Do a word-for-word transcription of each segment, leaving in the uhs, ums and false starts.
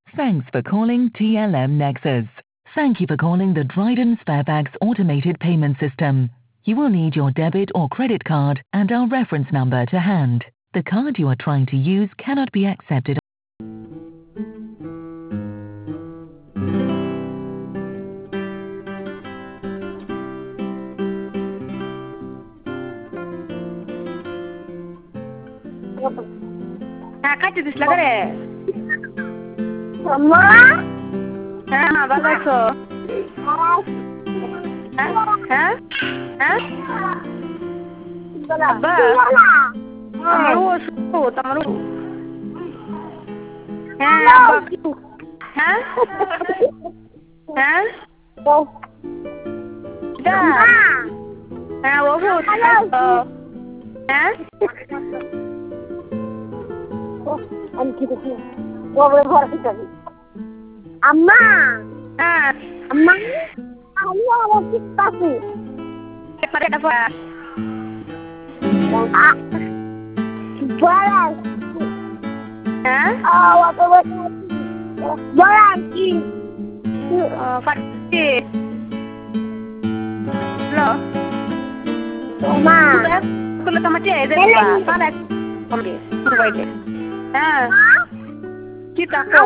Thanks for calling T L M Nexus. Thank you for calling the Dryden Sparebags automated payment system. You will need your debit or credit card and our reference number to hand. The card you are trying to use cannot be accepted. হ্যাঁ খাইতে this লাগে রে আম্মা হ্যাঁ মা ভালো আছো হ্যাঁ হ্যাঁ হ্যাঁ আব্বা আমার ওষুধ আমার হ্যাঁ আব্বা হ্যাঁ হ্যাঁ হ্যাঁ ওষুধ হ্যাঁ আম্মা হ্যাঁ আম্মা আমি আমার ঠিক পাশে পারে না পড়া বড় হ্যাঁ ও অত বড় কি ফাটি হ্যালো মা কুলো টমাটো এই যে সারা কমবে বাইরে হ্যাঁ কি তাকো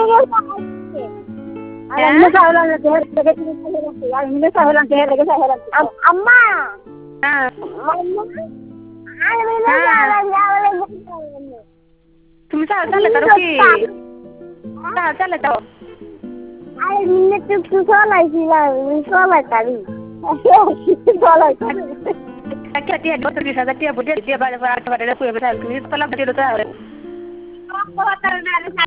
আমি সাহলান দেহে দেখে তুমি আমি সাহলান দেহে দেখে সাহলান আম্মা হ্যাঁ তুমি সাহল চালে তার কি সাহল চালে তো আরে নিনে তো চলাইছি আমি চলাই পারি চলাই পারি একটা টিয়া বছর বিশ হাজার টিয়া বুঝে টিয়া বাড়ি বাড়ি বাড়ি পুরো বেসাল তুমি পালা বাড়ি তো